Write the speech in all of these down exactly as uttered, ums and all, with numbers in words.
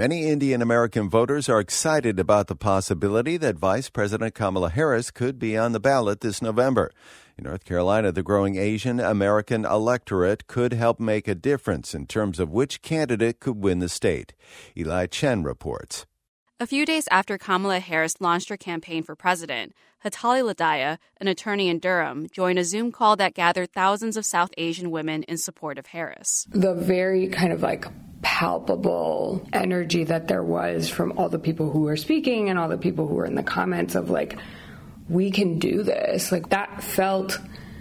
Many Indian American voters are excited about the possibility that Vice President Kamala Harris could be on the ballot this November. In North Carolina, the growing Asian American electorate could help make a difference in terms of which candidate could win the state. Eli Chen reports. A few days after Kamala Harris launched her campaign for president, Hatali Ladaya, an attorney in Durham, joined a Zoom call that gathered thousands of South Asian women in support of Harris. The very kind of like palpable energy that there was from all the people who were speaking and all the people who were in the comments of like, we can do this. Like that felt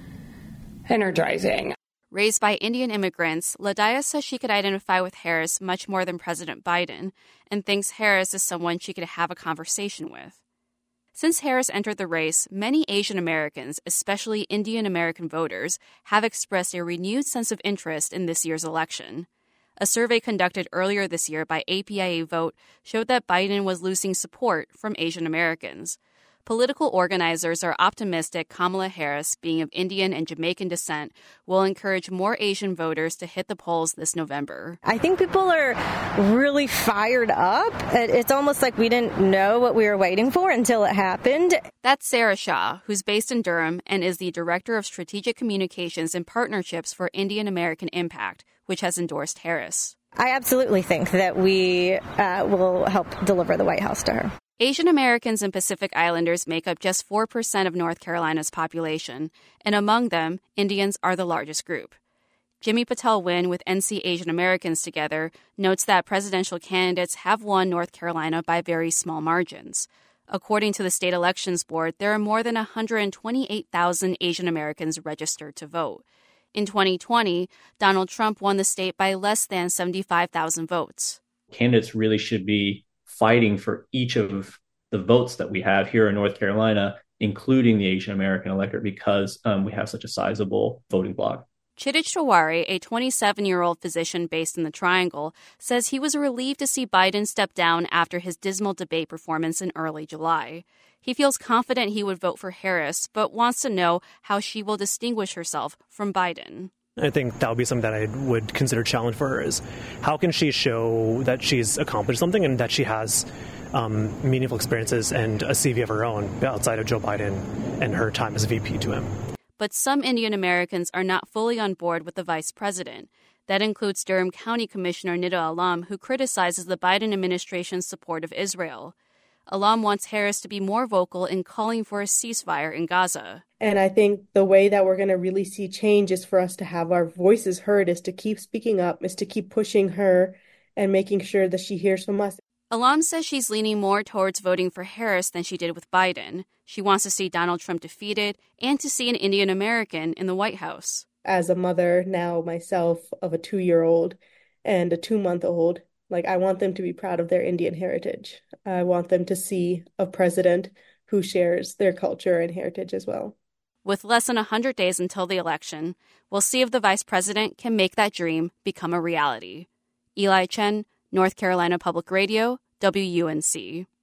energizing. Raised by Indian immigrants, Ladaya says she could identify with Harris much more than President Biden and thinks Harris is someone she could have a conversation with. Since Harris entered the race, many Asian Americans, especially Indian American voters, have expressed a renewed sense of interest in this year's election. A survey conducted earlier this year by A P I A Vote showed that Biden was losing support from Asian Americans. Political organizers are optimistic Kamala Harris, being of Indian and Jamaican descent, will encourage more Asian voters to hit the polls this November. I think people are really fired up. It's almost like we didn't know what we were waiting for until it happened. That's Sarah Shaw, who's based in Durham and is the Director of Strategic Communications and Partnerships for Indian American Impact, which has endorsed Harris. I absolutely think that we uh, will help deliver the White House to her. Asian Americans and Pacific Islanders make up just four percent of North Carolina's population, and among them, Indians are the largest group. Jimmy Patel Wynn with N C Asian Americans Together notes that presidential candidates have won North Carolina by very small margins. According to the state elections board, there are more than one hundred twenty-eight thousand Asian Americans registered to vote. In twenty twenty, Donald Trump won the state by less than seventy-five thousand votes. Candidates really should be fighting for each of the votes that we have here in North Carolina, including the Asian American electorate, because um, we have such a sizable voting bloc. Chidij Tiwari, a twenty-seven-year-old physician based in the Triangle, says he was relieved to see Biden step down after his dismal debate performance in early July. He feels confident he would vote for Harris, but wants to know how she will distinguish herself from Biden. I think that would be something that I would consider a challenge for her is how can she show that she's accomplished something and that she has um, meaningful experiences and a C V of her own outside of Joe Biden and her time as V P to him. But some Indian Americans are not fully on board with the vice president. That includes Durham County Commissioner Nida Alam, who criticizes the Biden administration's support of Israel. Alam wants Harris to be more vocal in calling for a ceasefire in Gaza. And I think the way that we're going to really see change is for us to have our voices heard, is to keep speaking up, is to keep pushing her and making sure that she hears from us. Alam says she's leaning more towards voting for Harris than she did with Biden. She wants to see Donald Trump defeated and to see an Indian American in the White House. As a mother now myself of a two-year-old and a two-month-old, like I want them to be proud of their Indian heritage. I want them to see a president who shares their culture and heritage as well. With less than one hundred days until the election, we'll see if the vice president can make that dream become a reality. Eli Chen, North Carolina Public Radio, W U N C.